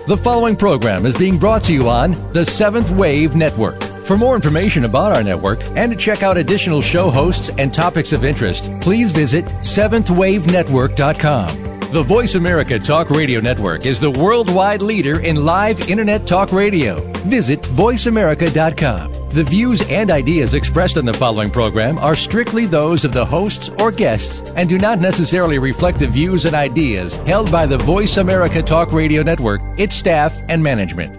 The following program is being brought to you on the Seventh Wave Network. For more information about our network and to check out additional show hosts and topics of interest, please visit seventhwavenetwork.com. The Voice America Talk Radio Network is the worldwide leader in live Internet talk radio. Visit voiceamerica.com. The views and ideas expressed on the following program are strictly those of the hosts or guests and do not necessarily reflect the views and ideas held by the Voice America Talk Radio Network, its staff, and management.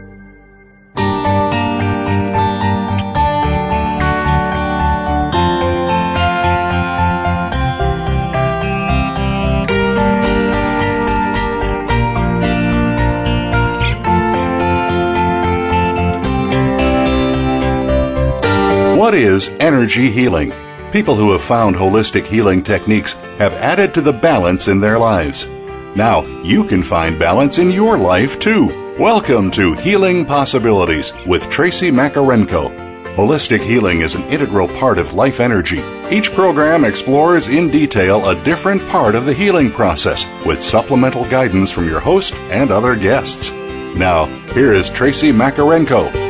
What is energy healing? People who have found holistic healing techniques have added to the balance in their lives. Now, you can find balance in your life, too. Welcome to Healing Possibilities with Tracy Makarenko. Holistic healing is an integral part of life energy. Each program explores in detail a different part of the healing process with supplemental guidance from your host and other guests. Now, here is Tracy Makarenko.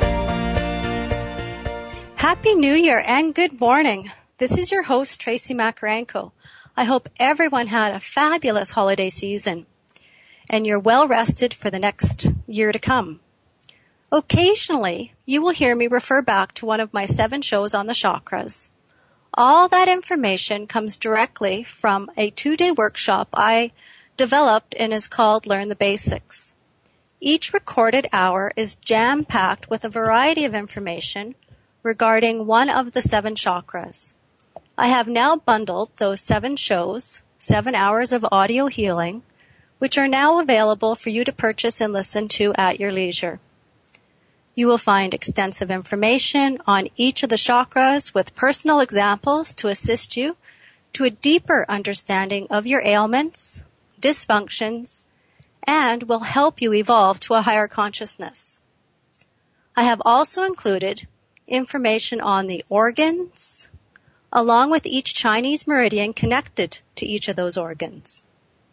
Happy New Year and good morning. This is your host, Tracy Makarenko. I hope everyone had a fabulous holiday season and you're well rested for the next year to come. Occasionally, you will hear me refer back to one of my 7 shows on the chakras. All that information comes directly from a 2-day workshop I developed and is called Learn the Basics. Each recorded hour is jam-packed with a variety of information regarding one of the 7 chakras. I have now bundled those 7 shows, 7 hours of audio healing, which are now available for you to purchase and listen to at your leisure. You will find extensive information on each of the chakras with personal examples to assist you to a deeper understanding of your ailments, dysfunctions, and will help you evolve to a higher consciousness. I have also included information on the organs, along with each Chinese meridian connected to each of those organs.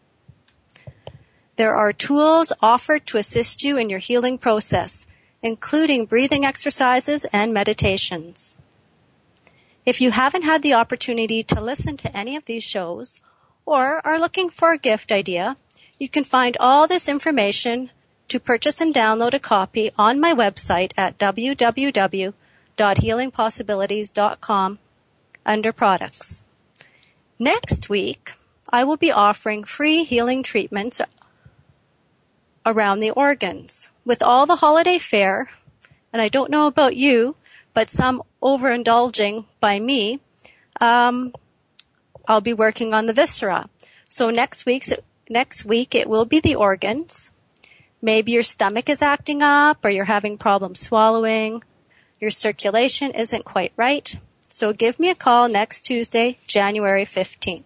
There are tools offered to assist you in your healing process, including breathing exercises and meditations. If you haven't had the opportunity to listen to any of these shows or are looking for a gift idea, you can find all this information to purchase and download a copy on my website at www.healingpossibilities.com under products. Next week, I will be offering free healing treatments around the organs. With all the holiday fare, and I don't know about you, but some overindulging by me, I'll be working on the viscera. So next week it will be the organs. Maybe your stomach is acting up or you're having problems swallowing. Your circulation isn't quite right. So give me a call next Tuesday, January 15th.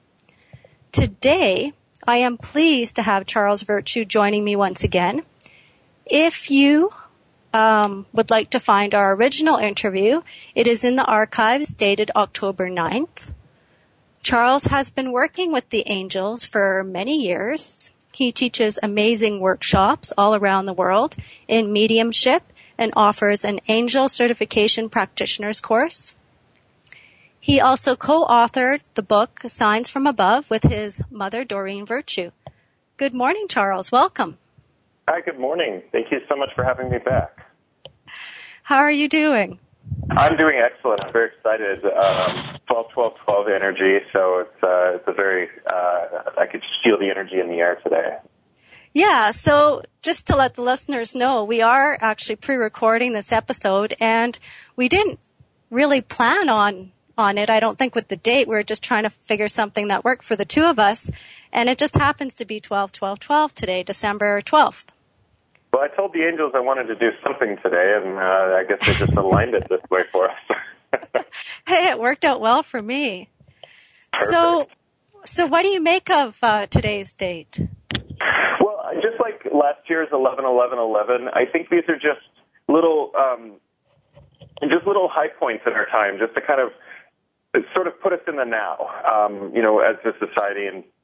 Today, I am pleased to have Charles Virtue joining me once again. If you would like to find our original interview, it is in the archives dated October 9th. Charles has been working with the angels for many years. He teaches amazing workshops all around the world in mediumship and offers an angel certification practitioner's course. He also co-authored the book Signs from Above with his mother, Doreen Virtue. Good morning, Charles. Welcome. Hi, good morning. Thank you so much for having me back. How are you doing? I'm doing excellent. I'm very excited. 12-12-12 energy, so it's a very, I could feel the energy in the air today. Yeah, so just to let the listeners know, we are actually pre-recording this episode, and we didn't really plan on it, I don't think, with the date. We were just trying to figure something that worked for the two of us, and it just happens to be 12-12-12 today, December 12th. Well, I told the angels I wanted to do something today, and I guess they just aligned it this way for us. Hey, it worked out well for me. Perfect. So what do you make of today's date? Well, just like last year's 11-11-11, I think these are just little high points in our time, just to kind of sort of put us in the now, as a society, and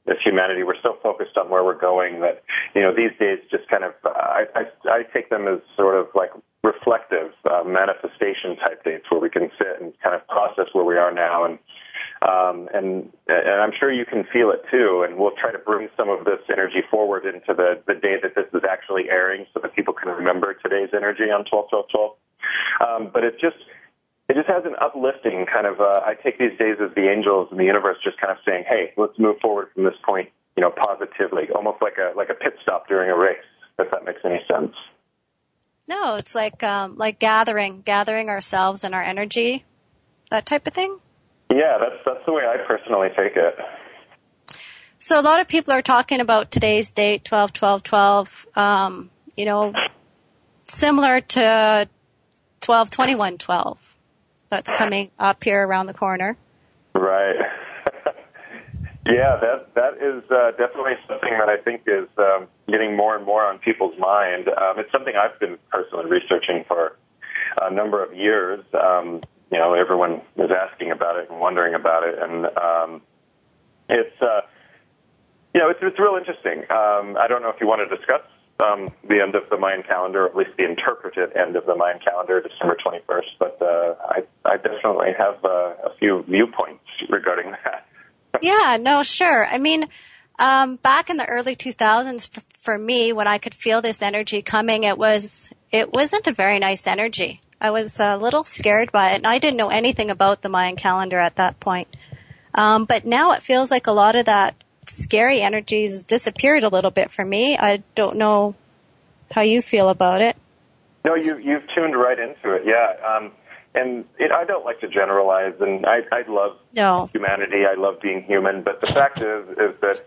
as humanity, we're so focused on where we're going that, these days just kind of, I take them as sort of like reflective manifestation type dates where we can sit and kind of process where we are now. And I'm sure you can feel it too. And we'll try to bring some of this energy forward into the day that this is actually airing so that people can remember today's energy on 12/12/12. But it just has an uplifting kind of, I take these days as the angels in the universe just kind of saying, hey, let's move forward from this point, positively, almost like a pit stop during a race, if that makes any sense. No, it's like gathering ourselves and our energy, that type of thing. Yeah, that's the way I personally take it. So a lot of people are talking about today's date, 12/12/12, similar to 12/21/12. That's coming up here around the corner. Right. Yeah, that is definitely something that I think is getting more and more on people's mind. It's something I've been personally researching for a number of years. Everyone is asking about it and wondering about it, and it's real interesting. I don't know if you want to discuss the end of the Mayan calendar, or at least the interpreted end of the Mayan calendar, December 21st, but I definitely have a few viewpoints regarding that. Yeah, no, sure. I mean, back in the early 2000s, for me, when I could feel this energy coming, it wasn't a very nice energy. I was a little scared by it, and I didn't know anything about the Mayan calendar at that point. But now it feels like a lot of that scary energies disappeared a little bit for me. I don't know how you feel about it. No, you've tuned right into it, yeah. I don't like to generalize, and I love humanity. I love being human, but the fact is that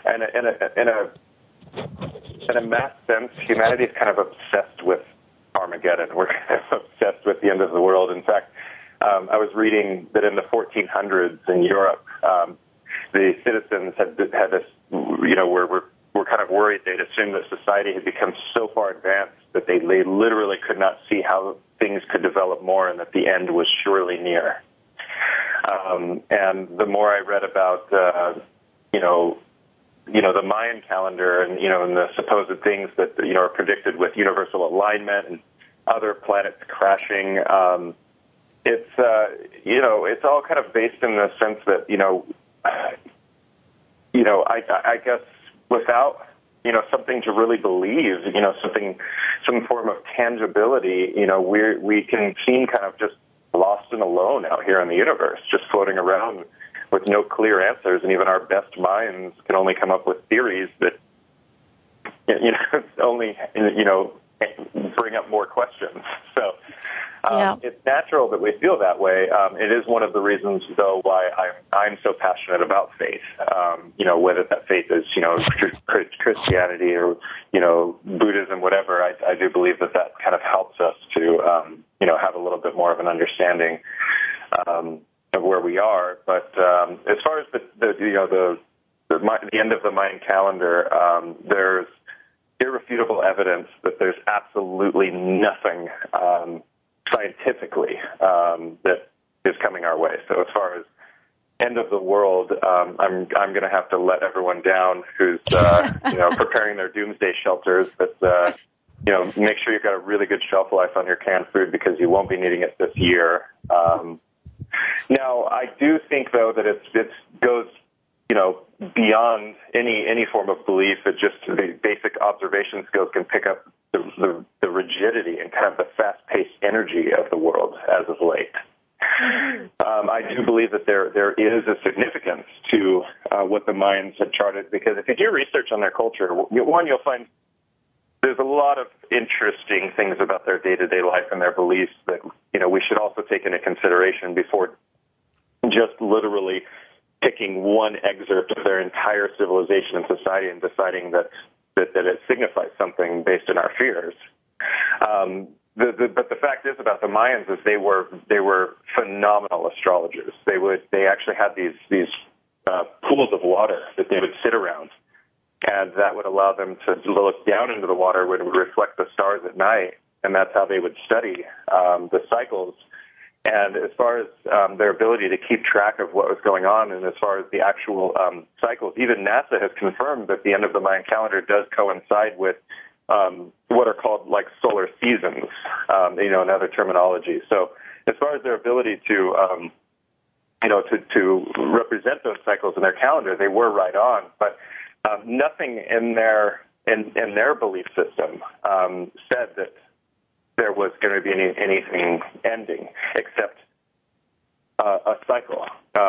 in a mass sense, humanity is kind of obsessed with Armageddon. We're kind of obsessed with the end of the world. In fact, I was reading that in the 1400s in Europe, the citizens had this, were kind of worried. They'd assumed that society had become so far advanced that they literally could not see how things could develop more, and that the end was surely near. And the more I read about, the Mayan calendar and, and the supposed things that, are predicted with universal alignment and other planets crashing, it's all kind of based in the sense that, I guess without, something to really believe, some form of tangibility, we can seem kind of just lost and alone out here in the universe, just floating around with no clear answers, and even our best minds can only come up with theories that, only, bring up more questions. So it's natural that we feel that way. It is one of the reasons, though, why I'm so passionate about faith. Whether that faith is, Christianity or, Buddhism, whatever, I do believe that kind of helps us to, have a little bit more of an understanding of where we are. But as far as the end of the Mayan calendar, there's irrefutable evidence that there's absolutely nothing scientifically that is coming our way. So as far as end of the world, I'm going to have to let everyone down who's preparing their doomsday shelters. But make sure you've got a really good shelf life on your canned food, because you won't be needing it this year. Now, I do think, though, that it goes beyond any form of belief. That just the basic observation skills can pick up the rigidity and kind of the fast-paced energy of the world as of late. I do believe that there is a significance to what the Mayans had charted, because if you do research on their culture, one, you'll find there's a lot of interesting things about their day-to-day life and their beliefs that we should also take into consideration before just literally picking one excerpt of their entire civilization and society and deciding that it signifies something based on our fears. But the fact is about the Mayans is they were phenomenal astrologers. They actually had these pools of water that they would sit around, and that would allow them to look down into the water when it would reflect the stars at night, and that's how they would study the cycles And as far as their ability to keep track of what was going on, and as far as the actual cycles, even NASA has confirmed that the end of the Mayan calendar does coincide with what are called like solar seasons, in other terminology. So as far as their ability to represent those cycles in their calendar, they were right on. But nothing in their belief system said that there was going to be anything ending except a cycle.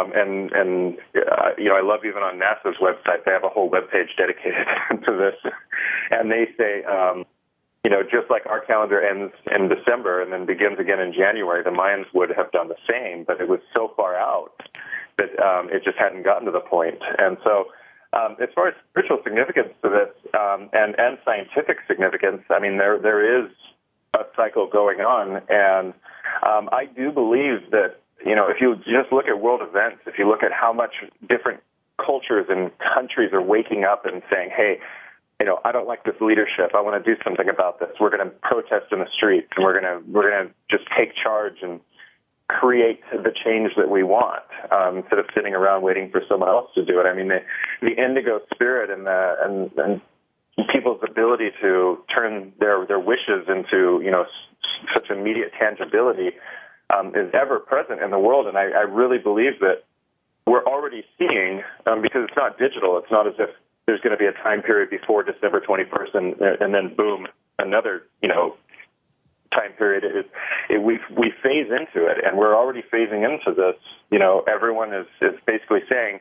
I love even on NASA's website, they have a whole webpage dedicated to this. And they say, just like our calendar ends in December and then begins again in January, the Mayans would have done the same, but it was so far out that it just hadn't gotten to the point. And so as far as spiritual significance to this and scientific significance, I mean, there is a cycle going on, and I do believe that, if you just look at world events, if you look at how much different cultures and countries are waking up and saying, hey, I don't like this leadership. I want to do something about this. We're going to protest in the streets, and we're going to just take charge and create the change that we want instead of sitting around waiting for someone else to do it. I mean, the indigo spirit and people's ability to turn their wishes into, such immediate tangibility is ever present in the world. And I really believe that we're already seeing, because it's not digital, it's not as if there's going to be a time period before December 21st and then boom, another, time period. We phase into it, and we're already phasing into this. Everyone is basically saying,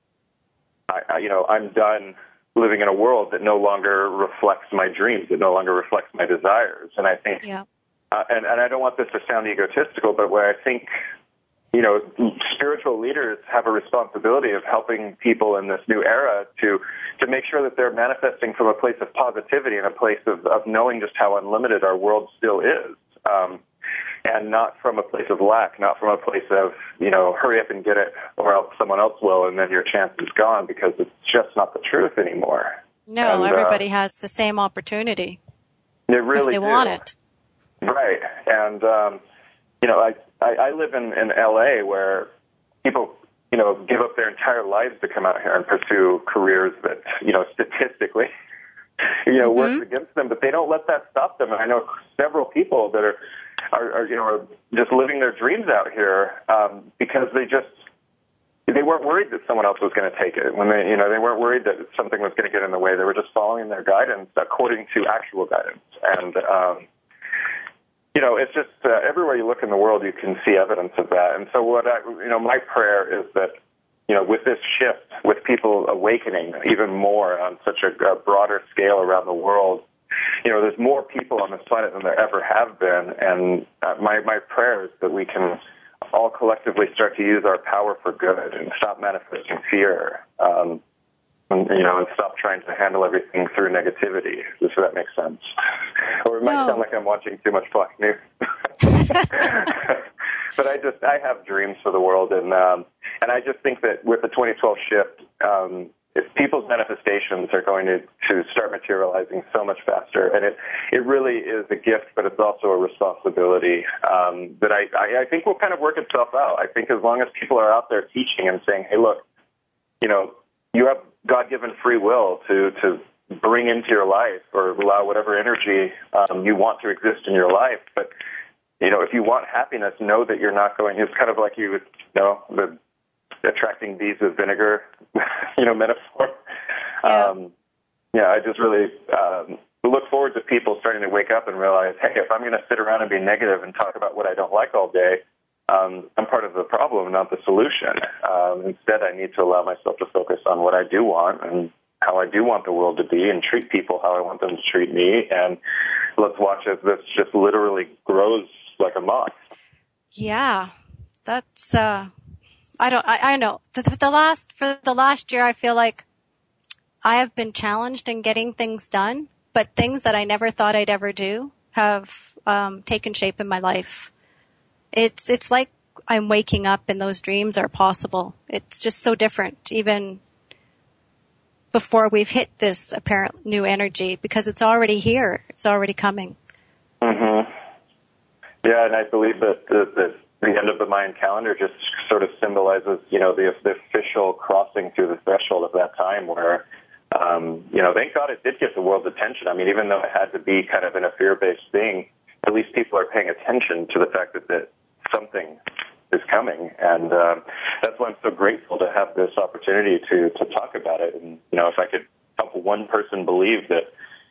I'm done living in a world that no longer reflects my dreams, that no longer reflects my desires. And I think, and I don't want this to sound egotistical, but where I think, spiritual leaders have a responsibility of helping people in this new era to make sure that they're manifesting from a place of positivity and a place of knowing just how unlimited our world still is. And not from a place of lack, not from a place of, hurry up and get it or else someone else will and then your chance is gone, because it's just not the truth anymore. No, and, everybody has the same opportunity. They really if they want it. Right. And, I live in L.A. where people, give up their entire lives to come out here and pursue careers that, statistically, works against them, but they don't let that stop them. And I know several people that are just living their dreams out here because they weren't worried that someone else was going to take it. When they weren't worried that something was going to get in the way. They were just following their guidance according to actual guidance. And it's just everywhere you look in the world, you can see evidence of that. And so my prayer is that, with this shift, with people awakening even more on such a broader scale around the world, there's more people on this planet than there ever have been. And my prayer is that we can all collectively start to use our power for good and stop manifesting fear, and stop trying to handle everything through negativity, if that makes sense. Or it might sound like I'm watching too much Fox News. But I have dreams for the world, and I just think that with the 2012 shift, if people's manifestations are going to start materializing so much faster, and it really is a gift, but it's also a responsibility that I think will kind of work itself out. I think as long as people are out there teaching and saying, hey, look, you have God-given free will to bring into your life or allow whatever energy you want to exist in your life. But, if you want happiness, know that you're not going, it's kind of like the attracting bees with vinegar, metaphor. I just really look forward to people starting to wake up and realize, hey, if I'm going to sit around and be negative and talk about what I don't like all day, I'm part of the problem, not the solution. Instead, I need to allow myself to focus on what I do want and how I do want the world to be and treat people how I want them to treat me. And let's watch as this just literally grows like a moth. Yeah, that's, I know. For the last year, I feel like I have been challenged in getting things done, but things that I never thought I'd ever do have taken shape in my life. It's like I'm waking up and those dreams are possible. It's just so different, even before we've hit this apparent new energy, because it's already here. It's already coming. Mm-hmm. Yeah, and I believe that the end of the Mayan calendar just sort of symbolizes, the official crossing through the threshold of that time where, thank God it did get the world's attention. I mean, even though it had to be kind of in a fear-based thing, at least people are paying attention to the fact that something is coming. And that's why I'm so grateful to have this opportunity to talk about it. And, if I could help one person believe that,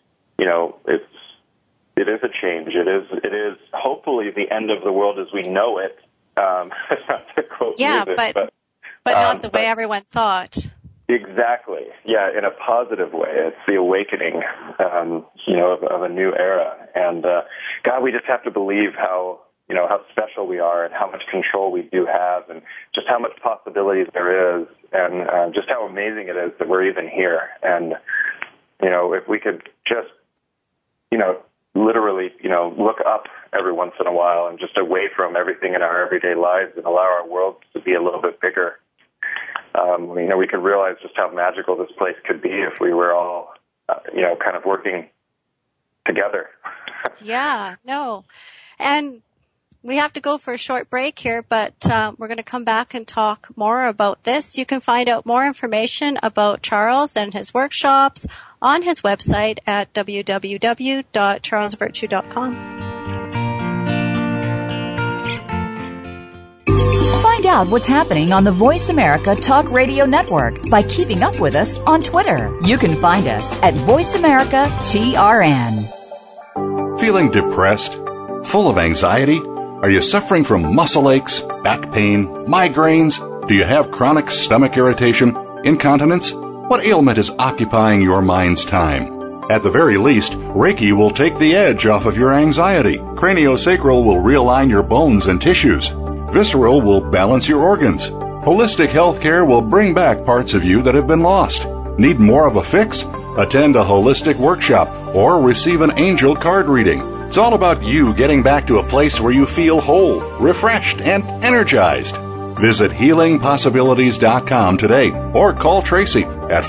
it is a change. It is hopefully the end of the world as we know it. Not to quote music, but not the way everyone thought. Exactly. Yeah, in a positive way. It's the awakening, of a new era. And God, we just have to believe how special we are and how much control we do have and just how much possibilities there is and just how amazing it is that we're even here. And, if we could just, literally, look up every once in a while and just away from everything in our everyday lives and allow our world to be a little bit bigger. We could realize just how magical this place could be if we were all, kind of working together. Yeah, no. And we have to go for a short break here, but we're going to come back and talk more about this. You can find out more information about Charles and his workshops on his website at www.charlesvirtue.com. Find out what's happening on the Voice America Talk Radio Network by keeping up with us on Twitter. You can find us at Voice America TRN. Feeling depressed? Full of anxiety? Are you suffering from muscle aches, back pain, migraines? Do you have chronic stomach irritation, incontinence? What ailment is occupying your mind's time? At the very least, Reiki will take the edge off of your anxiety. Craniosacral will realign your bones and tissues. Visceral will balance your organs. Holistic healthcare will bring back parts of you that have been lost. Need more of a fix? Attend a holistic workshop or receive an angel card reading. It's all about you getting back to a place where you feel whole, refreshed, and energized. Visit HealingPossibilities.com today or call Tracy at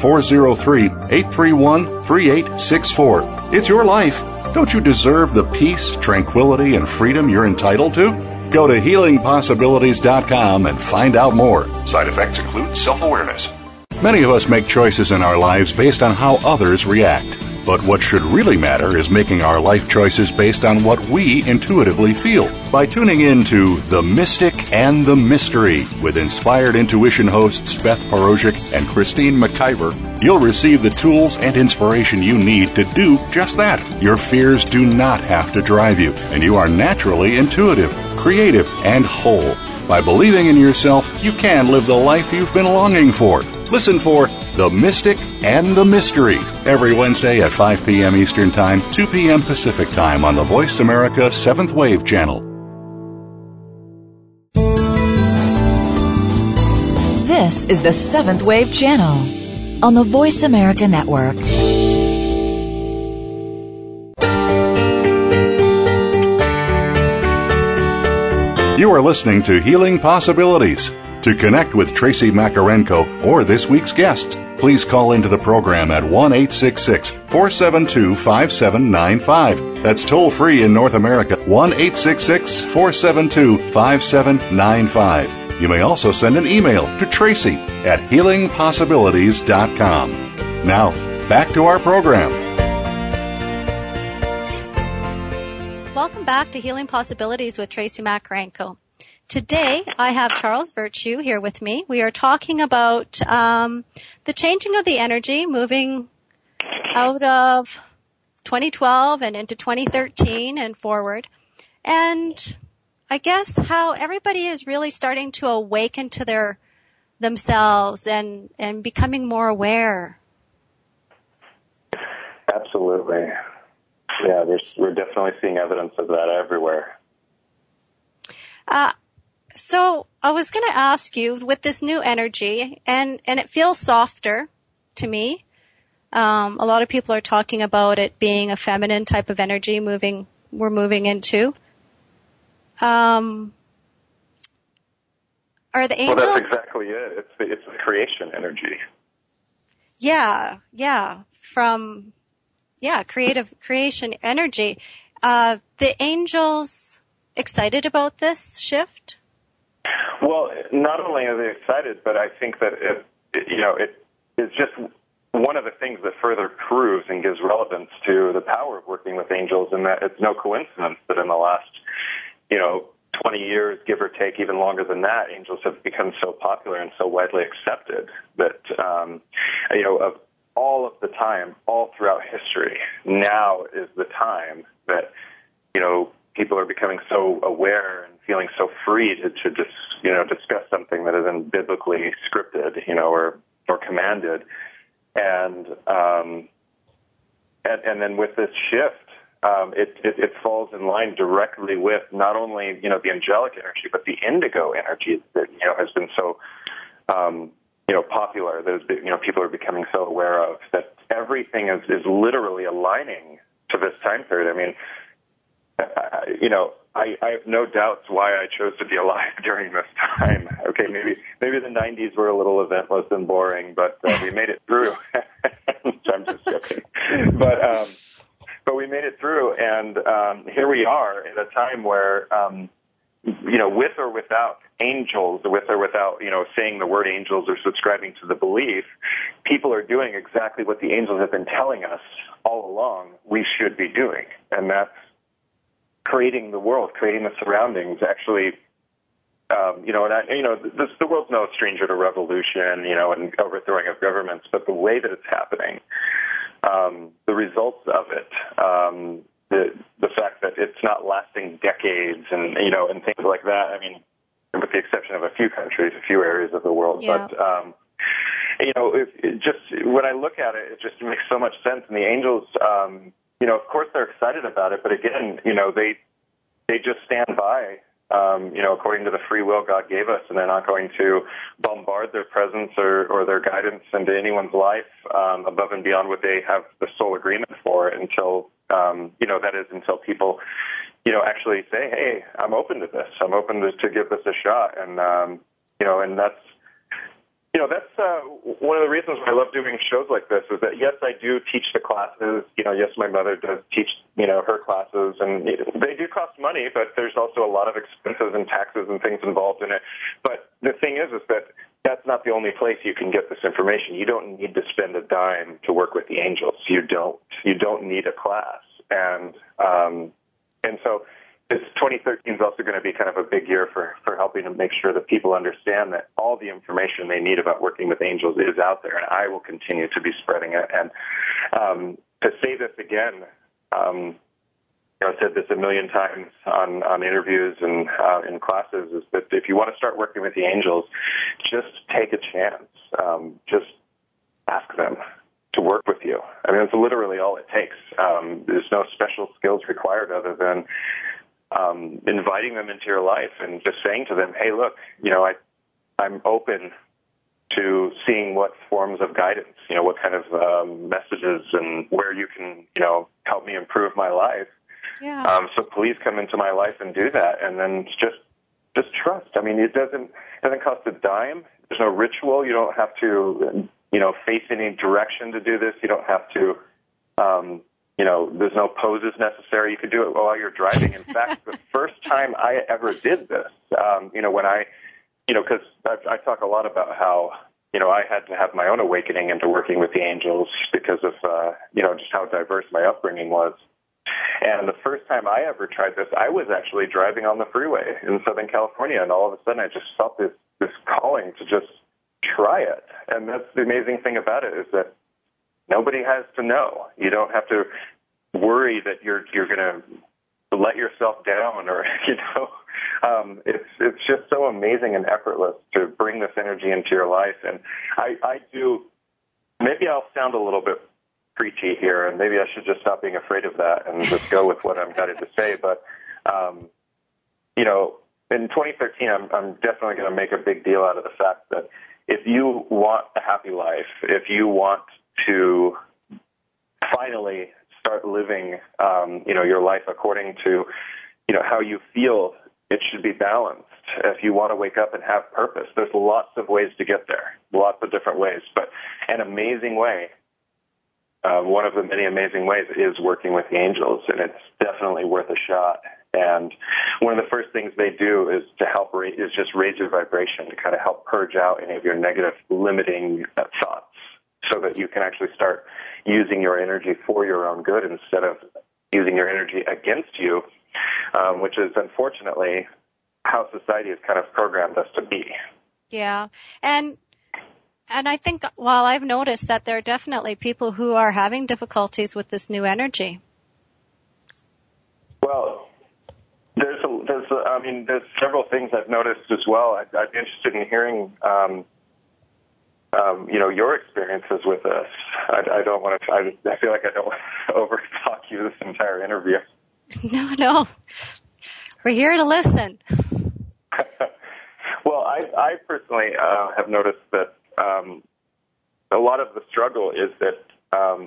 403-831-3864. It's your life. Don't you deserve the peace, tranquility, and freedom you're entitled to? Go to HealingPossibilities.com and find out more. Side effects include self-awareness. Many of us make choices in our lives based on how others react. But what should really matter is making our life choices based on what we intuitively feel. By tuning in to The Mystic and the Mystery with Inspired Intuition hosts Beth Porozhik and Christine McIver, you'll receive the tools and inspiration you need to do just that. Your fears do not have to drive you, and you are naturally intuitive, creative, and whole. By believing in yourself, you can live the life you've been longing for. Listen for The Mystic and the Mystery every Wednesday at 5 p.m. Eastern Time, 2 p.m. Pacific Time on the Voice America 7th Wave channel. This is the 7th Wave channel on the Voice America Network. You are listening to Healing Possibilities. To connect with Tracy Makarenko or this week's guests, please call into the program at 1-866-472-5795. That's toll free in North America, 1-866-472-5795. You may also send an email to Tracy at healingpossibilities.com. Now, back to our program. Welcome back to Healing Possibilities with Tracy Makarenko. Today, I have Charles Virtue here with me. We are talking about the changing of the energy, moving out of 2012 and into 2013 and forward. And I guess how everybody is really starting to awaken to themselves and becoming more aware. Absolutely. Yeah, we're definitely seeing evidence of that everywhere. So I was going to ask you, with this new energy, and it feels softer to me. A lot of people are talking about it being a feminine type of energy we're moving into. Are the angels? Well, that's exactly it. It's the creation energy. Yeah. Creative creation energy. The angels excited about this shift? Well, not only are they excited, but I think that it is just one of the things that further proves and gives relevance to the power of working with angels, and that it's no coincidence that in the last, 20 years, give or take, even longer than that, angels have become so popular and so widely accepted that, of all of the time, all throughout history, now is the time that, people are becoming so aware and feeling so free to discuss something that isn't biblically scripted, or commanded. And then with this shift, it falls in line directly with not only, the angelic energy, but the indigo energy that, has been so, popular. People are becoming so aware of that everything is literally aligning to this time period. I mean, I have no doubts why I chose to be alive during this time. Okay, maybe the 90s were a little eventless and boring, but we made it through. I'm just joking. But we made it through, and here we are at a time where, with or without angels, with or without, saying the word angels or subscribing to the belief, people are doing exactly what the angels have been telling us all along we should be doing, and that's creating the world, creating the surroundings, actually, the world's no stranger to revolution, and overthrowing of governments, but the way that it's happening, the results of it, the fact that it's not lasting decades and things like that. I mean, with the exception of a few countries, a few areas of the world, yeah. But, when I look at it, it just makes so much sense. And the angels, of course they're excited about it, but again, they just stand by, according to the free will God gave us, and they're not going to bombard their presence or their guidance into anyone's life above and beyond what they have the sole agreement for until, that is until people, actually say, hey, I'm open to this. I'm open to give this a shot. And, and that's one of the reasons why I love doing shows like this is that, yes, I do teach the classes. Yes, my mother does teach, her classes, and they do cost money, but there's also a lot of expenses and taxes and things involved in it. But the thing is that that's not the only place you can get this information. You don't need to spend a dime to work with the angels. You don't need a class. And so this 2013 is also going to be kind of a big year for helping to make sure that people understand that all the information they need about working with angels is out there, and I will continue to be spreading it. And to say this again, I've said this a million times on interviews and in classes, is that if you want to start working with the angels, just take a chance. Just ask them to work with you. I mean, it's literally all it takes. There's no special skills required other than inviting them into your life and just saying to them, hey, look, I'm open to seeing what forms of guidance, what kind of messages and where you can, help me improve my life. Yeah. So please come into my life and do that. And then just trust. I mean, it doesn't cost a dime. There's no ritual. You don't have to, face any direction to do this. You don't have to, there's no poses necessary. You could do it while you're driving. In fact, the first time I ever did this, when I, because I talk a lot about how, I had to have my own awakening into working with the angels because of, just how diverse my upbringing was. And the first time I ever tried this, I was actually driving on the freeway in Southern California, and all of a sudden I just felt this calling to just try it. And that's the amazing thing about it, is that nobody has to know. You don't have to worry that you're going to let yourself down, or it's just so amazing and effortless to bring this energy into your life. And I do. Maybe I'll sound a little bit preachy here, and maybe I should just stop being afraid of that and just go with what I'm guided to say. But in 2013, I'm definitely going to make a big deal out of the fact that if you want a happy life, if you want to finally start living, your life according to, how you feel it should be balanced. If you want to wake up and have purpose, there's lots of ways to get there, lots of different ways. But an amazing way, one of the many amazing ways, is working with the angels, and it's definitely worth a shot. And one of the first things they do is to help just raise your vibration to kind of help purge out any of your negative limiting thoughts so that you can actually start using your energy for your own good instead of using your energy against you, which is unfortunately how society has kind of programmed us to be. Yeah. And I think, well, I've noticed that there are definitely people who are having difficulties with this new energy. Well, there's several things I've noticed as well. I'd be interested in hearing, your experiences with this. I don't want to. I feel like I don't want to overtalk you this entire interview. No. We're here to listen. Well, I personally have noticed that a lot of the struggle is that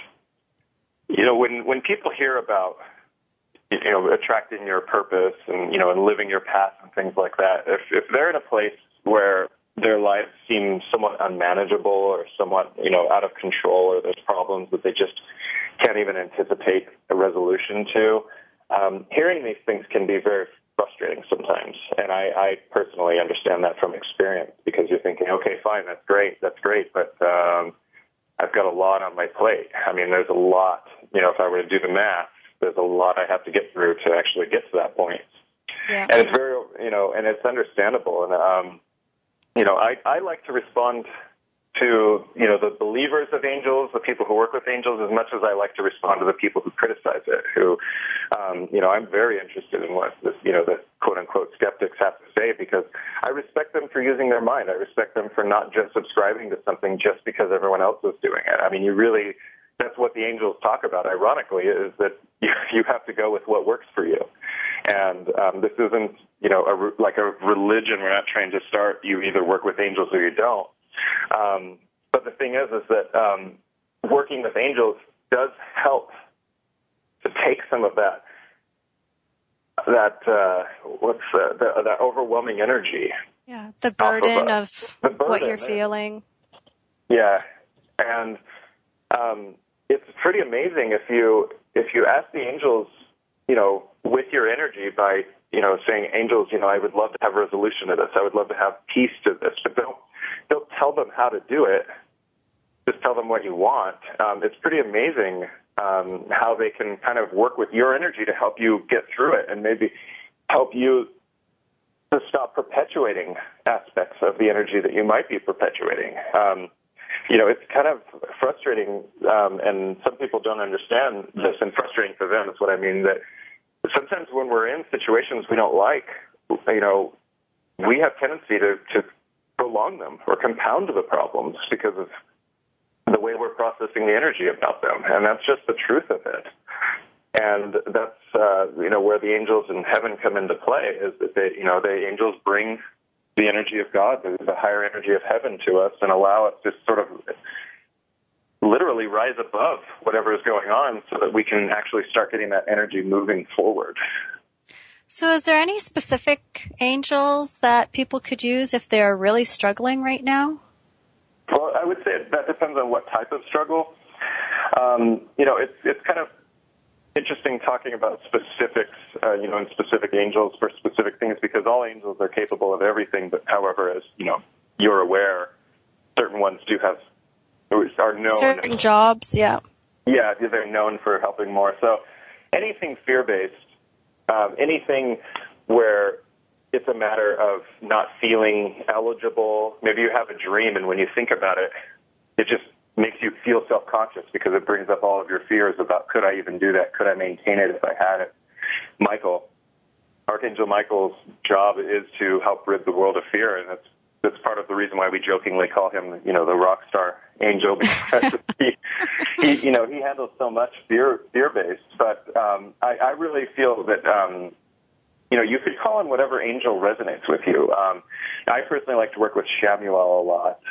when people hear about attracting your purpose and and living your path and things like that, if they're in a place where their lives seem somewhat unmanageable or somewhat out of control, or there's problems that they just can't even anticipate a resolution to, hearing these things can be very frustrating sometimes. And I personally understand that from experience, because you're thinking, okay, fine, that's great, but I've got a lot on my plate. I mean, there's a lot, if I were to do the math, there's a lot I have to get through to actually get to that point. Yeah. And it's very, and it's understandable. And, I like to respond to, the believers of angels, the people who work with angels, as much as I like to respond to the people who criticize it, who, I'm very interested in what this, the quote-unquote skeptics have to say, because I respect them for using their mind. I respect them for not just subscribing to something just because everyone else is doing it. I mean, that's what the angels talk about, ironically, is that you have to go with what works for you. And this isn't, like a religion. We're not trying to start, you either work with angels or you don't. But the thing is that working with angels does help to take some of that overwhelming energy. Yeah, the burden of what you're feeling. Yeah, and it's pretty amazing if you ask the angels, with your energy by, saying, angels, I would love to have a resolution to this. I would love to have peace to this. But don't tell them how to do it. Just tell them what you want. It's pretty amazing how they can kind of work with your energy to help you get through it and maybe help you to stop perpetuating aspects of the energy that you might be perpetuating. It's kind of frustrating, and some people don't understand this, and frustrating for them is what I mean, that sometimes when we're in situations we don't like, we have tendency to prolong them or compound the problems because of the way we're processing the energy about them. And that's just the truth of it. And that's, where the angels in heaven come into play, is that the angels bring the energy of God, the higher energy of heaven to us, and allow us to sort of literally rise above whatever is going on so that we can actually start getting that energy moving forward. So is there any specific angels that people could use if they're really struggling right now? Well, I would say that depends on what type of struggle. It's kind of interesting talking about specifics, and specific angels for specific things, because all angels are capable of everything. But however, as you're aware, certain ones are known. Certain jobs, yeah. Yeah, they're known for helping more. So anything fear-based, anything where it's a matter of not feeling eligible. Maybe you have a dream, and when you think about it, it just makes you feel self-conscious because it brings up all of your fears about, could I even do that? Could I maintain it if I had it? Archangel Michael's job is to help rid the world of fear, and that's part of the reason why we jokingly call him, the rock star angel, because he handles so much fear-based. But I really feel that, you could call on whatever angel resonates with you. I personally like to work with Shamuel a lot.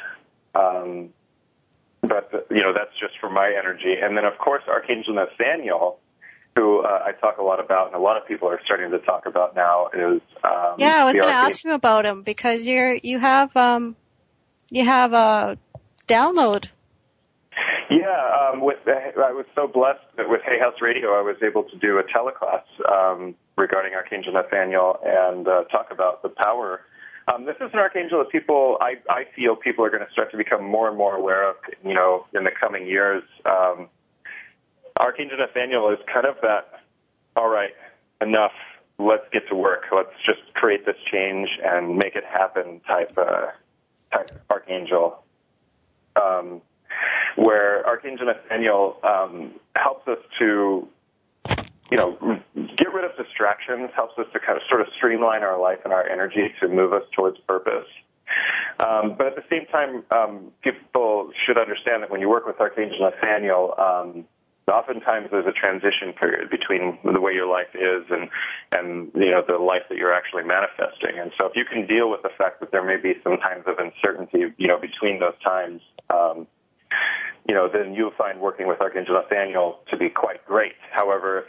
But, that's just for my energy. And then, of course, Archangel Nathaniel, who I talk a lot about, and a lot of people are starting to talk about now, is I was going to ask you about him, because you have a download. Yeah, I was so blessed that with Hay House Radio, I was able to do a teleclass regarding Archangel Nathaniel and talk about the power. This is an archangel that I feel people are going to start to become more and more aware of, in the coming years. Archangel Nathaniel is kind of that, all right, enough, let's get to work. Let's just create this change and make it happen type archangel. Where Archangel Nathaniel helps us to, get rid of distractions, helps us to kind of sort of streamline our life and our energy to move us towards purpose. But at the same time, people should understand that when you work with Archangel Nathaniel, oftentimes there's a transition period between the way your life is and the life that you're actually manifesting. And so if you can deal with the fact that there may be some times of uncertainty, between those times, then you'll find working with Archangel Nathaniel to be quite great. However,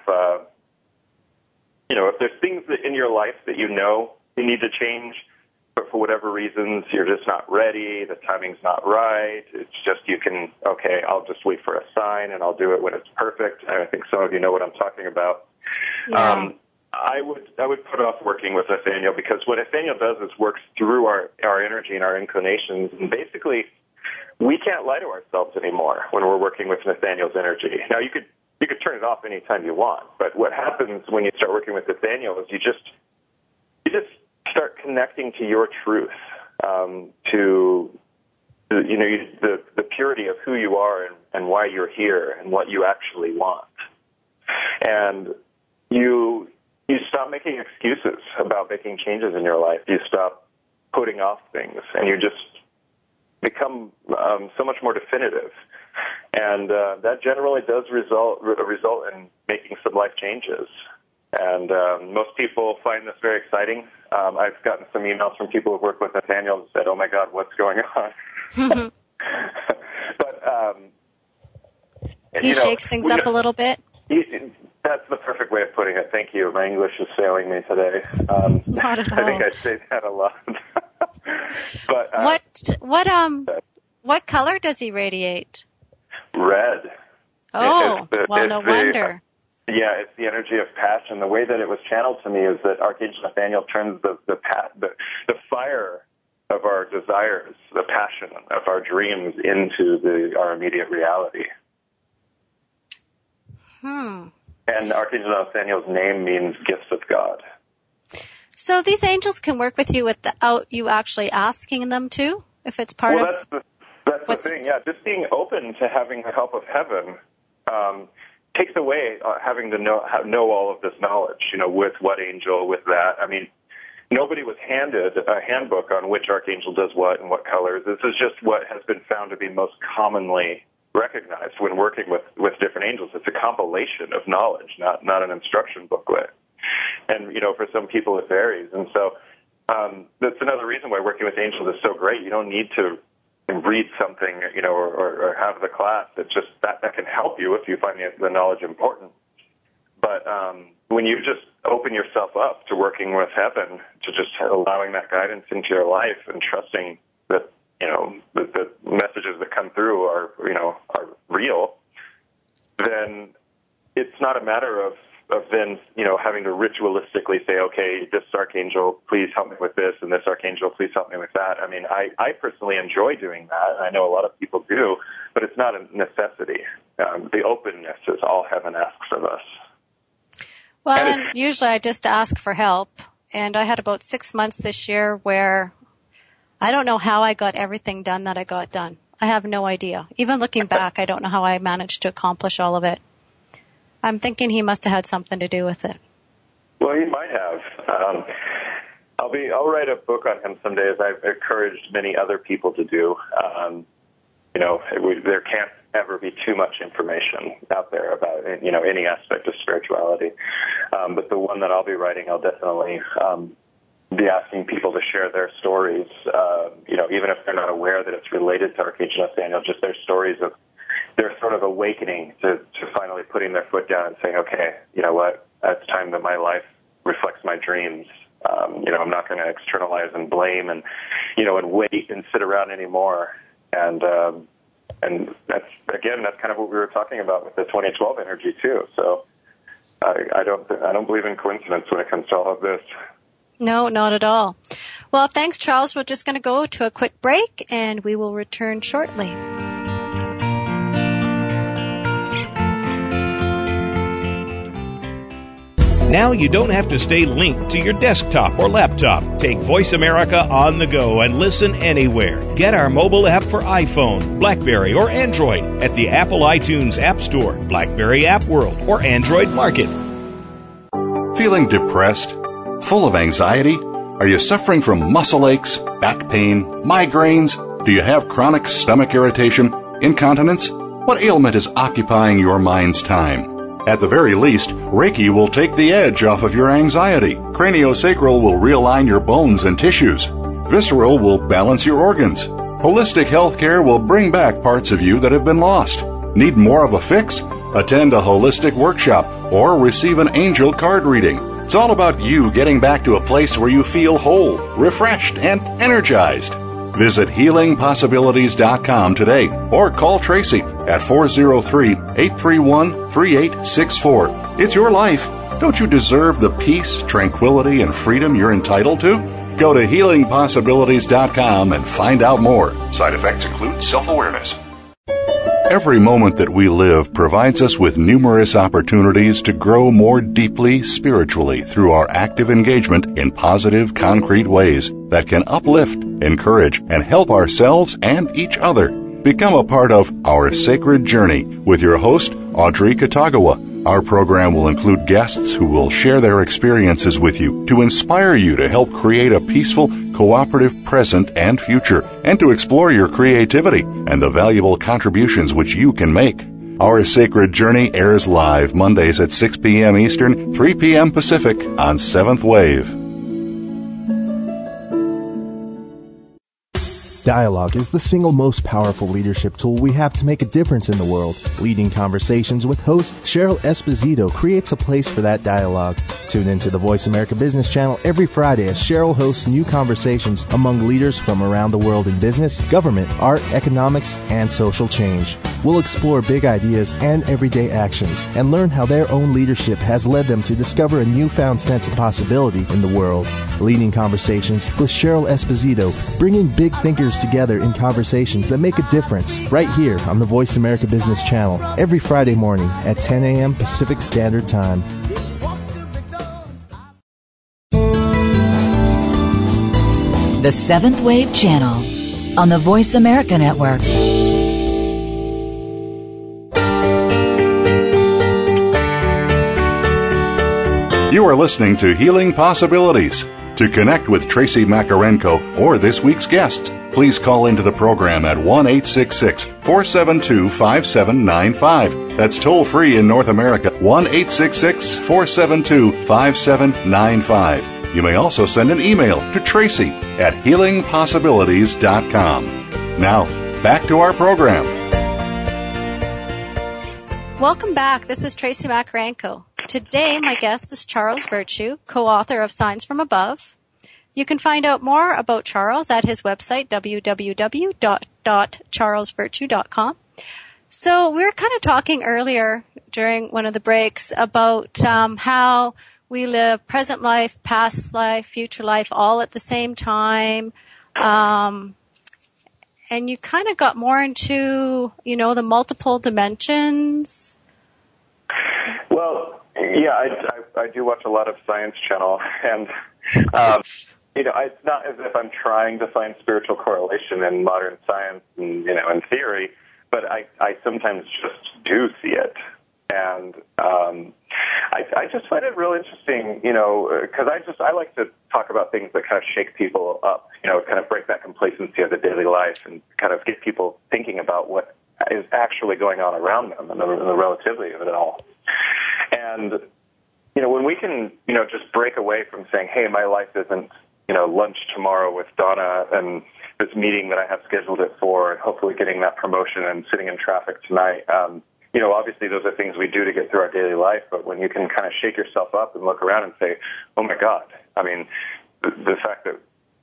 if there's things that in your life that you need to change, but for whatever reasons you're just not ready, the timing's not right, it's just I'll just wait for a sign and I'll do it when it's perfect. I think some of you know what I'm talking about. Yeah. I would put off working with Nathaniel because what Nathaniel does is works through our energy and our inclinations, and basically we can't lie to ourselves anymore when we're working with Nathaniel's energy. Now, you could turn it off anytime you want, but what happens when you start working with Nathaniel is you just start connecting to your truth, to the purity of who you are and why you're here and what you actually want, and you stop making excuses about making changes in your life. You stop putting off things, and you just become so much more definitive. And that generally does result in making some life changes. And most people find this very exciting. I've gotten some emails from people who've worked with Nathaniel and said, "Oh my God, what's going on?" But he shakes things up a little bit. That's the perfect way of putting it. Thank you. My English is failing me today. Not at all. I think I say that a lot. But what color does he radiate? Red. Oh, no wonder. Yeah, it's the energy of passion. The way that it was channeled to me is that Archangel Nathaniel turns the fire of our desires, the passion of our dreams into our immediate reality. And Archangel Nathaniel's name means gifts of God. So these angels can work with you without you actually asking them to, if it's part of... That's the thing, yeah. Just being open to having the help of heaven takes away having to know all of this knowledge, with what angel, with that. I mean, nobody was handed a handbook on which archangel does what and what colors. This is just what has been found to be most commonly recognized when working with different angels. It's a compilation of knowledge, not an instruction booklet. And, for some people it varies. And so that's another reason why working with angels is so great. You don't need to read something, or have the class. It's just that can help you if you find the knowledge important. But when you just open yourself up to working with heaven, to just allowing that guidance into your life and trusting that, the messages that come through are real, then it's not a matter of then, having to ritualistically say, okay, this archangel, please help me with this, and this archangel, please help me with that. I mean, I personally enjoy doing that. I know a lot of people do, but it's not a necessity. The openness is all heaven asks of us. Well, and usually I just ask for help, and I had about 6 months this year where I don't know how I got everything done that I got done. I have no idea. Even looking back, I don't know how I managed to accomplish all of it. I'm thinking he must have had something to do with it. Well, he might have. I'll write a book on him someday, as I've encouraged many other people to do. There can't ever be too much information out there about any aspect of spirituality. But the one that I'll be writing, I'll definitely be asking people to share their stories. Even if they're not aware that it's related to Archangel Nathaniel, just their stories of their sort of awakening to finally putting their foot down and saying, okay, you know what, it's time that my life reflects my dreams. I'm not going to externalize and blame and wait and sit around anymore. And that's kind of what we were talking about with the 2012 energy too. So I don't believe in coincidence when it comes to all of this. No, not at all. Well, thanks, Charles. We're just going to go to a quick break, and we will return shortly. Now you don't have to stay linked to your desktop or laptop. Take Voice America on the go and listen anywhere. Get our mobile app for iPhone, BlackBerry, or Android at the Apple iTunes App Store, BlackBerry App World, or Android Market. Feeling depressed? Full of anxiety? Are you suffering from muscle aches, back pain, migraines? Do you have chronic stomach irritation, incontinence? What ailment is occupying your mind's time? At the very least, Reiki will take the edge off of your anxiety. Craniosacral will realign your bones and tissues. Visceral will balance your organs. Holistic healthcare will bring back parts of you that have been lost. Need more of a fix? Attend a holistic workshop or receive an angel card reading. It's all about you getting back to a place where you feel whole, refreshed, and energized. Visit HealingPossibilities.com today or call Tracy at 403-831-3864. It's your life. Don't you deserve the peace, tranquility, and freedom you're entitled to? Go to HealingPossibilities.com and find out more. Side effects include self-awareness. Every moment that we live provides us with numerous opportunities to grow more deeply spiritually through our active engagement in positive, concrete ways that can uplift, encourage, and help ourselves and each other. Become a part of Our Sacred Journey with your host, Audrey Katagawa. Our program will include guests who will share their experiences with you to inspire you to help create a peaceful, cooperative present and future, and to explore your creativity and the valuable contributions which you can make. Our Sacred Journey airs live Mondays at 6 p.m. Eastern, 3 p.m. Pacific on 7th Wave. Dialogue is the single most powerful leadership tool we have to make a difference in the world. Leading Conversations with host Cheryl Esposito creates a place for that dialogue. Tune into the Voice America Business Channel every Friday as Cheryl hosts new conversations among leaders from around the world in business, government, art, economics, and social change. We'll explore big ideas and everyday actions and learn how their own leadership has led them to discover a newfound sense of possibility in the world. Leading Conversations with Cheryl Esposito, bringing big thinkers together in conversations that make a difference, right here on the Voice America Business Channel every Friday morning at 10 a.m. Pacific Standard Time. The Seventh Wave Channel on the Voice America Network. You are listening to Healing Possibilities. To connect with Tracy Makarenko or this week's guests, please call into the program at 1-866-472-5795. That's toll free in North America, 1-866-472-5795. You may also send an email to Tracy at healingpossibilities.com. Now, back to our program. Welcome back. This is Tracy Makarenko. Today, my guest is Charles Virtue, co-author of Signs from Above. You can find out more about Charles at his website, www.charlesvirtue.com. So we were kind of talking earlier during one of the breaks about how we live present life, past life, future life, all at the same time. And you kind of got more into, the multiple dimensions. Well, yeah, I do watch a lot of Science Channel, and it's not as if I'm trying to find spiritual correlation in modern science and in theory, but I sometimes just do see it, and I just find it real interesting, because I like to talk about things that kind of shake people up, kind of break that complacency of the daily life and kind of get people thinking about what is actually going on around them and the relativity of it all. And, when we can, just break away from saying, hey, my life isn't, lunch tomorrow with Donna and this meeting that I have scheduled it for and hopefully getting that promotion and sitting in traffic tonight. Obviously those are things we do to get through our daily life, but when you can kind of shake yourself up and look around and say, oh my God, I mean, the fact that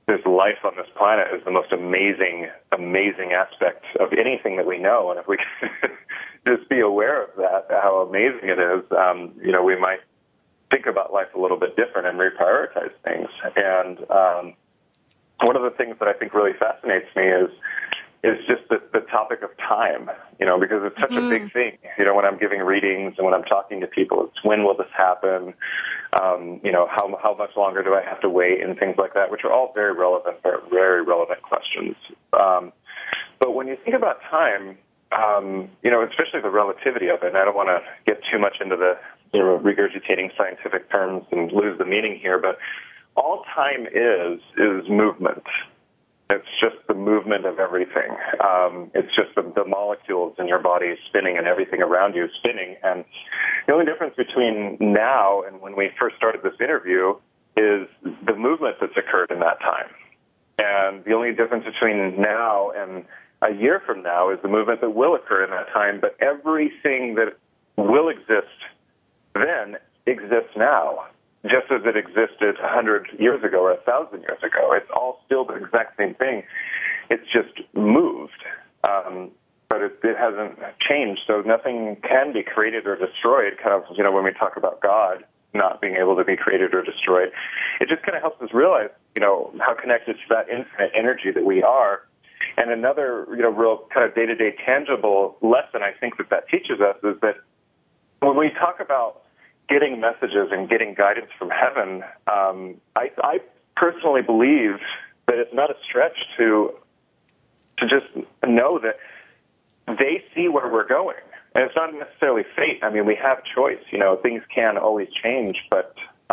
this life on this planet is the most amazing aspect of anything that we know. And if we can just be aware of that, how amazing it is, we might think about life a little bit different and reprioritize things. And one of the things that I think really fascinates me is just the topic of time, because it's such a big thing. When I'm giving readings and when I'm talking to people, it's when will this happen? How much longer do I have to wait and things like that, which are all very relevant questions. But when you think about time, especially the relativity of it, and I don't want to get too much into the regurgitating scientific terms and lose the meaning here, but all time is movement. It's just the movement of everything. It's just the molecules in your body spinning and everything around you spinning. And the only difference between now and when we first started this interview is the movement that's occurred in that time. And the only difference between now and a year from now is the movement that will occur in that time. But everything that will exist then exists now, just as it existed 100 years ago or 1,000 years ago. It's all still the exact same thing. It's just moved, but it hasn't changed. So nothing can be created or destroyed. Kind of, when we talk about God not being able to be created or destroyed, it just kind of helps us realize, how connected to that infinite energy that we are. And another, real kind of day-to-day tangible lesson I think that teaches us is that when we talk about getting messages and getting guidance from heaven, I personally believe that it's not a stretch to just know that they see where we're going. And it's not necessarily fate. I mean, we have choice. Things can always change, but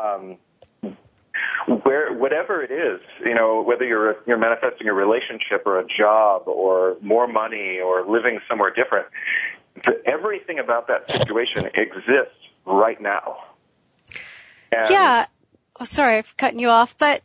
whatever it is, whether you're manifesting a relationship or a job or more money or living somewhere different, everything about that situation exists right now. And yeah. Oh, sorry for cutting you off, but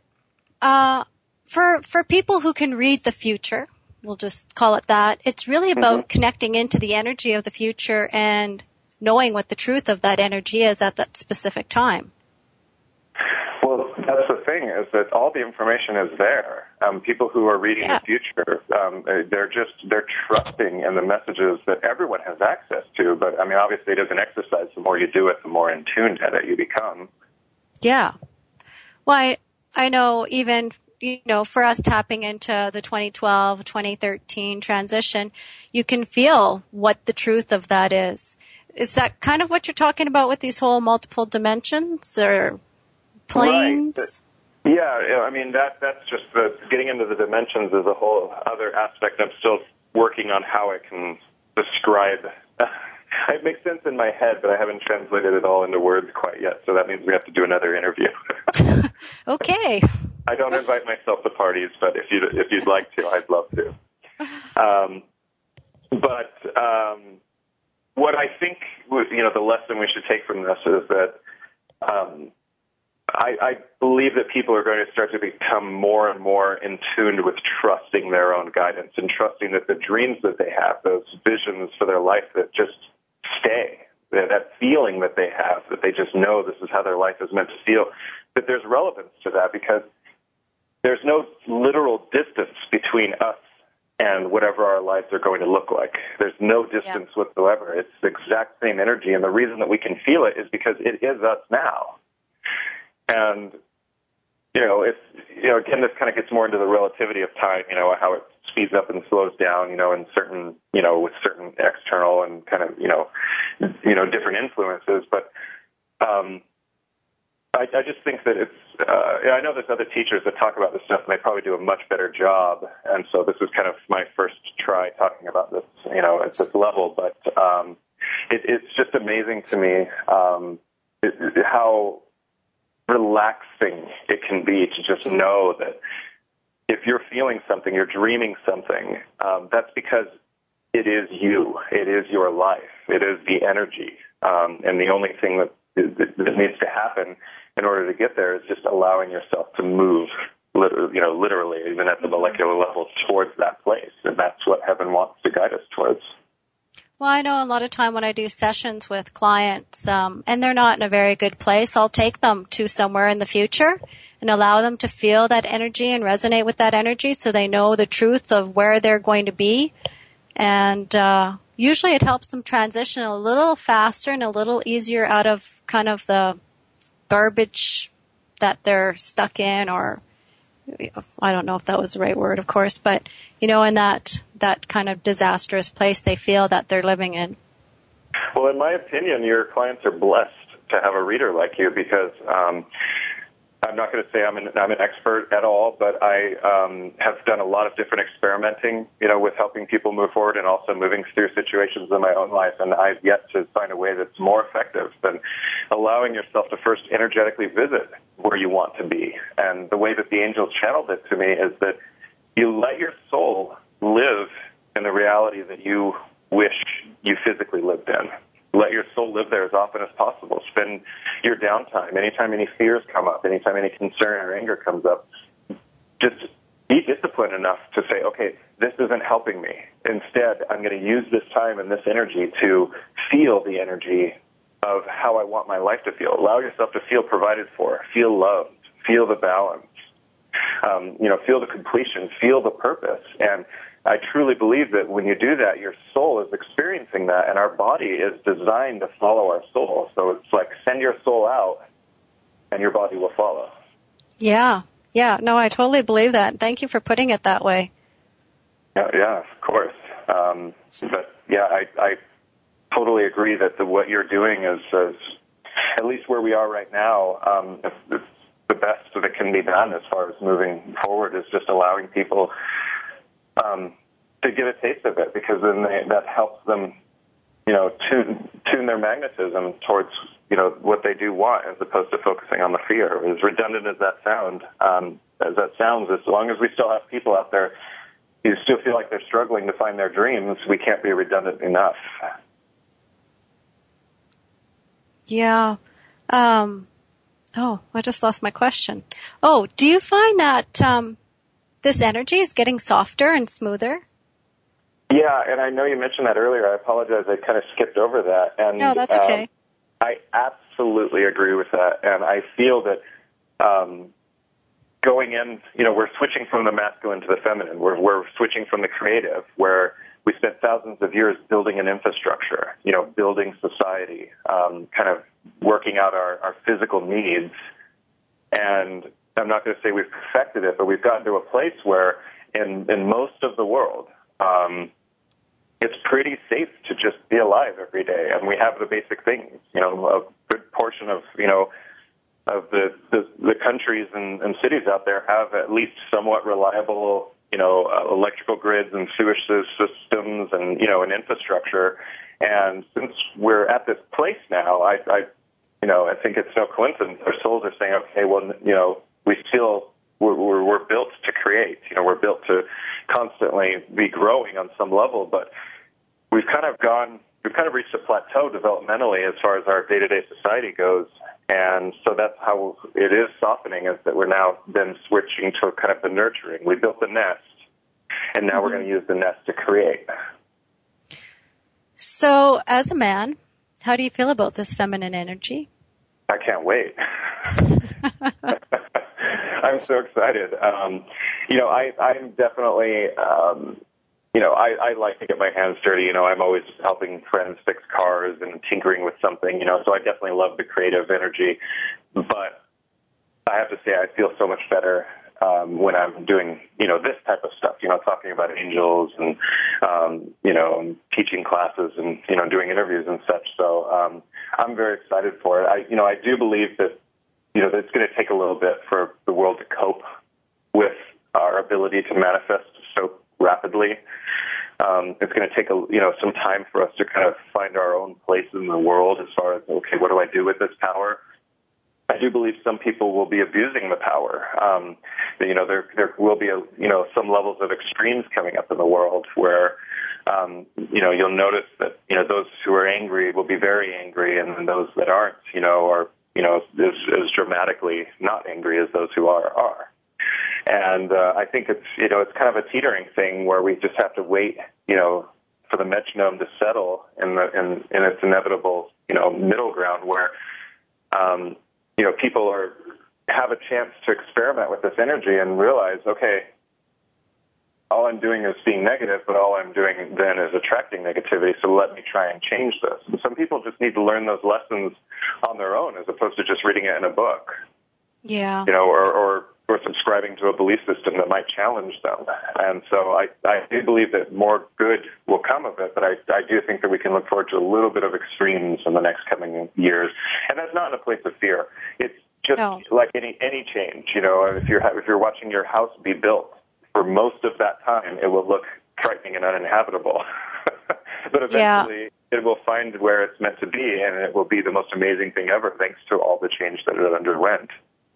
for people who can read the future, we'll just call it that, it's really about connecting into the energy of the future and knowing what the truth of that energy is at that specific time. Well, that's the thing, is that all the information is there. People who are reading the future, they're trusting in the messages that everyone has access to. But, I mean, obviously it is an exercise. The more you do it, the more in tune to it you become. Yeah. Well, I know even, for us tapping into the 2012, 2013 transition, you can feel what the truth of that is. Is that kind of what you're talking about with these whole multiple dimensions or planes? Right. Yeah, I mean, that's just getting into the dimensions is a whole other aspect. I'm still working on how I can describe. It makes sense in my head, but I haven't translated it all into words quite yet, so that means we have to do another interview. Okay. I don't invite myself to parties, but if you'd like to, I'd love to. What I think, the lesson we should take from this is that I believe that people are going to start to become more and more in tune with trusting their own guidance and trusting that the dreams that they have, those visions for their life that just stay, that feeling that they have, that they just know this is how their life is meant to feel, that there's relevance to that because there's no literal distance between us and whatever our lives are going to look like. There's no distance whatsoever. It's the exact same energy, and the reason that we can feel it is because it is us now. And, again, this kind of gets more into the relativity of time, how it speeds up and slows down, in certain, with certain external and kind of, different influences. But I just think that it's, I know there's other teachers that talk about this stuff, and they probably do a much better job. And so this is kind of my first try talking about this, at this level. But it's just amazing to me how relaxing it can be to just know that if you're feeling something, you're dreaming something, that's because it is you. It is your life. It is the energy. And the only thing that needs to happen in order to get there is just allowing yourself to move, literally, even at the molecular level, towards that place. And that's what heaven wants to guide us towards. Well, I know a lot of time when I do sessions with clients, and they're not in a very good place, I'll take them to somewhere in the future and allow them to feel that energy and resonate with that energy so they know the truth of where they're going to be. And usually it helps them transition a little faster and a little easier out of kind of the garbage that they're stuck in, or I don't know if that was the right word, of course, but, in that kind of disastrous place they feel that they're living in. Well, in my opinion, your clients are blessed to have a reader like you, because I'm not going to say I'm an expert at all, but I have done a lot of different experimenting, with helping people move forward and also moving through situations in my own life. And I've yet to find a way that's more effective than allowing yourself to first energetically visit where you want to be. And the way that the angels channeled it to me is that you let your soul live in the reality that you wish you physically lived in. Let your soul live there as often as possible. Spend your downtime. Anytime any fears come up, anytime any concern or anger comes up, just be disciplined enough to say, okay, this isn't helping me. Instead, I'm going to use this time and this energy to feel the energy of how I want my life to feel. Allow yourself to feel provided for, feel loved, feel the balance, feel the completion, feel the purpose. And I truly believe that when you do that, your soul is experiencing that, and our body is designed to follow our soul. So it's like, send your soul out, and your body will follow. Yeah. No, I totally believe that. Thank you for putting it that way. Yeah, of course. But yeah, I totally agree that what you're doing is at least where we are right now, it's the best that can be done as far as moving forward, is just allowing people to get a taste of it, because then that helps them, tune their magnetism towards, what they do want, as opposed to focusing on the fear. As redundant as that sounds, as long as we still have people out there who still feel like they're struggling to find their dreams, we can't be redundant enough. Yeah. I just lost my question. Oh, do you find that this energy is getting softer and smoother? Yeah, and I know you mentioned that earlier. I apologize. I kind of skipped over that. And, no, that's okay. I absolutely agree with that. And I feel that going in, we're switching from the masculine to the feminine. We're switching from the creative, where we spent thousands of years building an infrastructure, building society, kind of working out our physical needs. And I'm not going to say we've perfected it, but we've gotten to a place where in most of the world, it's pretty safe to just be alive every day. And we have the basic things, a good portion of, of the countries and cities out there have at least somewhat reliable, electrical grids and sewage systems and, an infrastructure. And since we're at this place now, I think it's no coincidence. Our souls are saying, okay, well, we're built to create. We're built to constantly be growing on some level, but we've kind of reached a plateau developmentally as far as our day-to-day society goes. And so that's how it is softening, is that we're now then switching to kind of the nurturing. We built the nest, and now we're going to use the nest to create. So as a man, how do you feel about this feminine energy? I can't wait. I'm so excited. I'm definitely, I like to get my hands dirty. I'm always helping friends fix cars and tinkering with something, so I definitely love the creative energy. But I have to say I feel so much better when I'm doing, this type of stuff, talking about angels and, teaching classes and, doing interviews and such. So I'm very excited for it. I do believe that, that it's going to take a little bit for the world to cope with our ability to manifest so rapidly. It's going to take some time for us to kind of find our own place in the world as far as, okay, what do I do with this power? I do believe some people will be abusing the power. There will be some levels of extremes coming up in the world where you'll notice that those who are angry will be very angry, and then those that aren't are as dramatically not angry as those who are. And I think it's kind of a teetering thing where we just have to wait for the metronome to settle in its inevitable middle ground where people are have a chance to experiment with this energy and realize, okay, all I'm doing is being negative, but all I'm doing then is attracting negativity, so let me try and change this. And some people just need to learn those lessons on their own as opposed to just reading it in a book. Yeah. Or subscribing to a belief system that might challenge them. And so I do believe that more good will come of it, but I do think that we can look forward to a little bit of extremes in the next coming years. And that's not in a place of fear. It's just like any change. If you're watching your house be built, for most of that time, it will look frightening and uninhabitable. But eventually, it will find where it's meant to be, and it will be the most amazing thing ever, thanks to all the change that it underwent.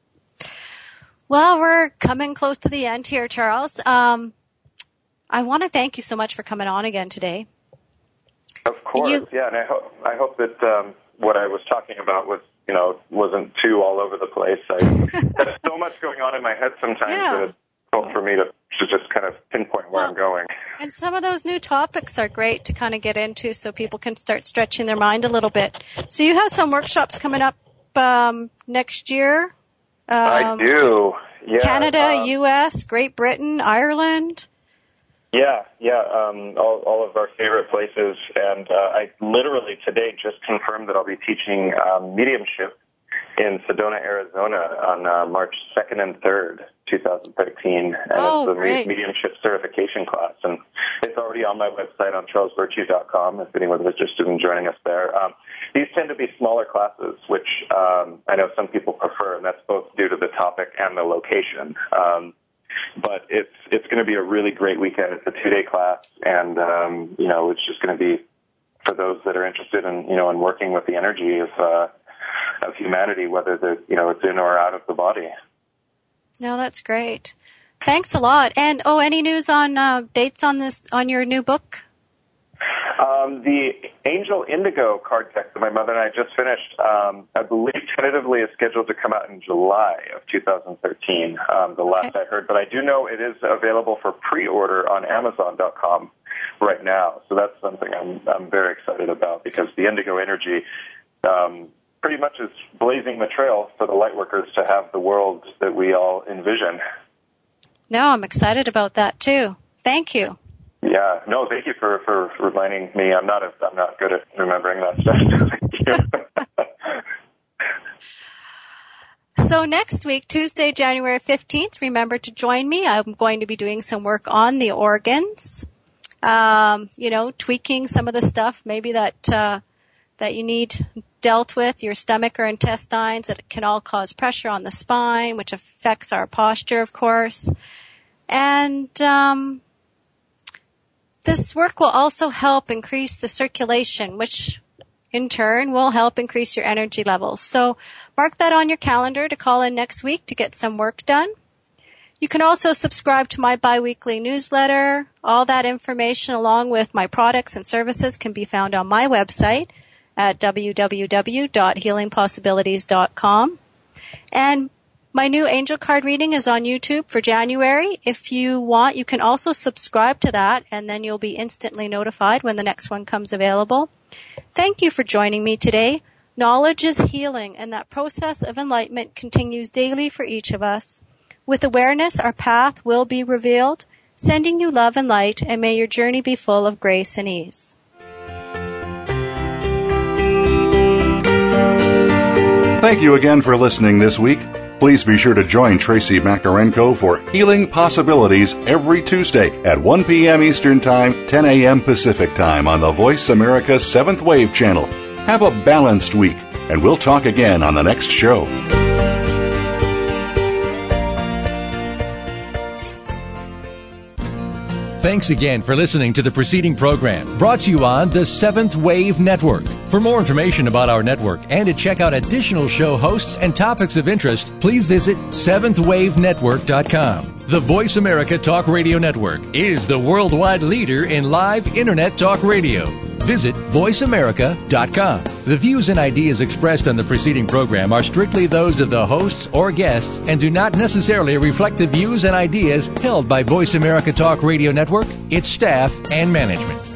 Well, we're coming close to the end here, Charles. I want to thank you so much for coming on again today. Of course, and I hope that what I was talking about wasn't too all over the place. There's so much going on in my head sometimes that it's difficult for me to just kind of pinpoint where I'm going. And some of those new topics are great to kind of get into so people can start stretching their mind a little bit. So you have some workshops coming up next year? I do. Yeah. Canada, U.S., Great Britain, Ireland. Yeah. All of our favorite places. And I literally today just confirmed that I'll be teaching mediumship in Sedona, Arizona on March 2nd and 3rd, 2013. And it's the mediumship certification class. And it's already on my website on charlesvirtue.com if anyone was interested in joining us there. These tend to be smaller classes, which I know some people prefer, and that's both due to the topic and the location. But it's going to be a really great weekend. It's a 2-day class, and it's just going to be for those that are interested in in working with the energy of humanity, whether it's in or out of the body. No, that's great. Thanks a lot. And any news on dates on your new book? The Angel Indigo card deck that my mother and I just finished, I believe tentatively is scheduled to come out in July of 2013, the last I heard. But I do know it is available for pre-order on Amazon.com right now. So that's something I'm very excited about, because the indigo energy pretty much is blazing the trail for the lightworkers to have the world that we all envision. No, I'm excited about that too. Thank you. Yeah, no, thank you for reminding me. I'm not good at remembering that stuff. Thank you. So next week, Tuesday, January 15th, remember to join me. I'm going to be doing some work on the organs, tweaking some of the stuff maybe that you need dealt with, your stomach or intestines, that can all cause pressure on the spine, which affects our posture, of course. And this work will also help increase the circulation, which in turn will help increase your energy levels. So mark that on your calendar to call in next week to get some work done. You can also subscribe to my biweekly newsletter. All that information, along with my products and services, can be found on my website at www.healingpossibilities.com. And my new angel card reading is on YouTube for January. If you want, you can also subscribe to that, and then you'll be instantly notified when the next one comes available. Thank you for joining me today. Knowledge is healing, and that process of enlightenment continues daily for each of us. With awareness, our path will be revealed, sending you love and light, and may your journey be full of grace and ease. Thank you again for listening this week. Please be sure to join Tracy Makarenko for Healing Possibilities every Tuesday at 1 p.m. Eastern Time, 10 a.m. Pacific Time on the Voice America 7th Wave channel. Have a balanced week, and we'll talk again on the next show. Thanks again for listening to the preceding program, brought to you on the 7th Wave Network. For more information about our network and to check out additional show hosts and topics of interest, please visit 7thwavenetwork.com. The Voice America Talk Radio Network is the worldwide leader in live Internet talk radio. Visit voiceamerica.com. The views and ideas expressed on the preceding program are strictly those of the hosts or guests and do not necessarily reflect the views and ideas held by Voice America Talk Radio Network, its staff, and management.